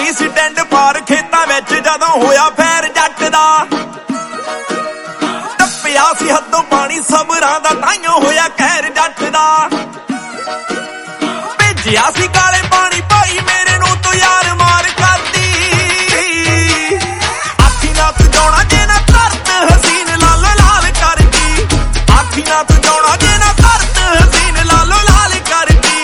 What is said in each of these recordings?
गई सी टेंड पार खेतां विच जदों होया फैर जट दा टप्पिया सी हद्दों पानी सबरां दा ताइयों होया कहर जट दा भेजिया सी काले पानी भाई मेरे नूं तो यार मार करदी आखी ना तू जाना जे ना करत हसीन लालो लाल करदी आखी ना तू जाना जे ना करत हसीन लालो लाल करदी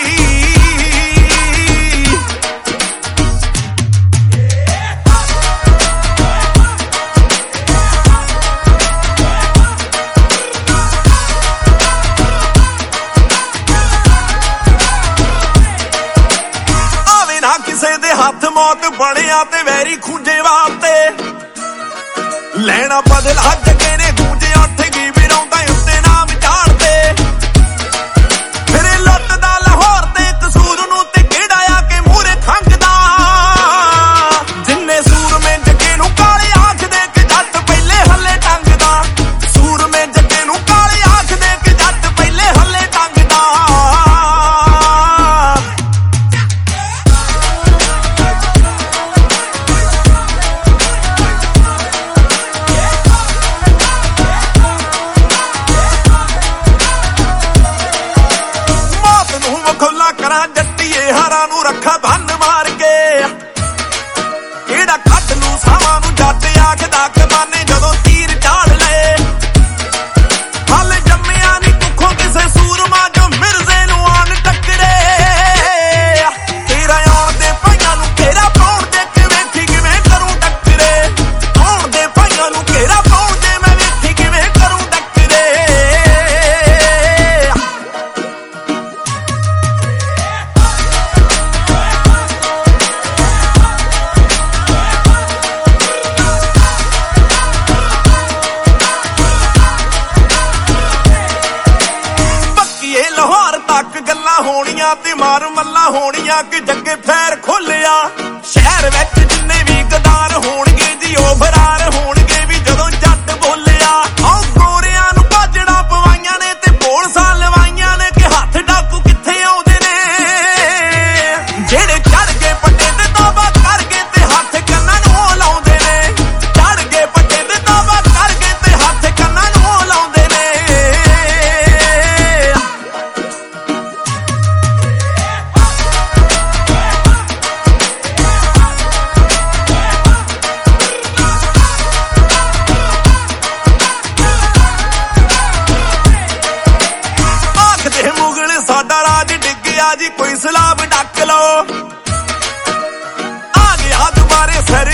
आवे ना किसे दे हाथ मौत बणिया ते वैरी खूंजे वास्ते ਲੈਣਾ ਬਦਲ ਹੱਜ ਕੇ ਨੇ ਗੂੰਜੇ ਉੱਠ ਗਈ ਵਿਰੋਂਦਾ ਉੱਤੇ ਨਾਮ ਝਾੜਦੇ ਫਿਰੇ ਲੁੱਟਦਾ ਲਾਹੌਰ ਤੇ ਕਸੂਰ ਨੂੰ ਤੇ ਕਿਹੜਾ ਆ ਕੇ ਮੂਹਰੇ ਖੰਗਦਾ ਜਿੰਨੇ ਸੂਰਮੇ ਜੱਗੇ ਨੂੰ ਕਾਲੇ ਆਖਦੇ ਕਿ ਜੱਟ ਪਹਿਲੇ ਹੱਲੇ ਟੰਗਦਾ ਸੂਰਮੇ ਜੱਗੇ ਨੂੰ ਕਾਲੇ ਆਖਦੇ ਕਿ ਜੱਟ ਪਹਿਲੇ ਹੱਲੇ ਟੰਗਦਾ ਖੋਲਾ ਕਰਾਂ ਜੱਟੀਏ ਹਾਰਾਂ ਨੂੰ ਰੱਖਾ ਬੰਨ ਮਾਰ ਕੇ ਕਿਹੜਾ ਕੱਢ ਲੂ ਸਾਵਾਂ ਨੂੰ ਜੱਟ ਆਖਦਾ ਕਮਾਨੇ ਜਦੋਂ ਤੀਰ ਝਾੜ ਲਏ ਹਾਲੇ ਜੰਮਿਆ ਨੀ ਕੁੱਖੋਂ ਕਿਸੇ ਸੂਰਮਾ ਜੋ ਮਿਰਜ਼ੇ ਨੂੰ ਆਣ ਟੱਕਰੇ ਤੇਰਾ ਆਉਣ ਦੇ ਭਾਈਆਂ ਨੂੰ ਘੇਰਾ ਪਾਉਣ ਦੇ ਕਿ ਵੇਖੀ ਕਿਵੇਂ ਕਰੂੰ ਟੱਕਰੇ ਆਉਣ ਦੇ ਭਾਈਆਂ ਨੂੰ ਘੇਰਾ ਪਾਉਣ ਦੇ ਮੈਂ ਵੇਖੀ ਕਿਵੇਂ ਕਰੂੰ ਟੱਕਰੇ ਲਾਹੌਰ ਤੱਕ ਗੱਲਾਂ ਹੋਣੀਆਂ ਤੇ ਮਾਰ ਮੱਲਾ ਹੋਣੀਆਂ ਕਿ ਜੱਗੇ ਫੈਰ ਖੋਲਿਆ ਸ਼ਹਿਰ ਵਿੱਚ ਜਿੰਨੇ ਵੀ ਗਦਾਰ ਹੋਣਗੇ ਜੀ ਉਹ ਫਰਾਰ ਹੋਣਗੇ ਵੀ ਜਦੋਂ ਜੱਟ ਬੋਲਿਆ ਆਹ ਗੋਰਿਆਂ ਨੂੰ ਭਾਜੜਾ ਪਵਾਈਆਂ ਨੇ ਤੇ ਬੋਲਸਾਂ ਲਵਾਈਆਂ ਨੇ ਕਿ ਹੱਥ ਡਾਕੂ ਕਿੱਥੇ ਆਉਂਦੇ ਨੇ ਜਿਹੜੇ ਚੜ ਗਏ ਪੱਟੇ ਤੇ ਤੋਬਾ ਕਰ ਗਏ ਤੇ ਹੱਥ ਕੰਨਾਂ ਨੂੰ ਲਾਉਂਦੇ ਨੇ ਚੜ ਗਏ ਪੱਟੇ ਤੇ ਤੋਬਾ ਕਰ ਗਏ ਤੇ ਹੱਥ ਕੰਨਾਂ ਨੂੰ ਲਾਉਂਦੇ ਨੇ ਆਖਦੇ ਮੁਗਲ ਸਾਡਾ ਰਾਜ ਡਿੱਗਿਆ ਜੀ ਕੋਈ ਸਲਾਬ ਡੱਕ ਲਓ ਆ ਗਿਆ ਦੁਬਾਰੇ ਸਿਰ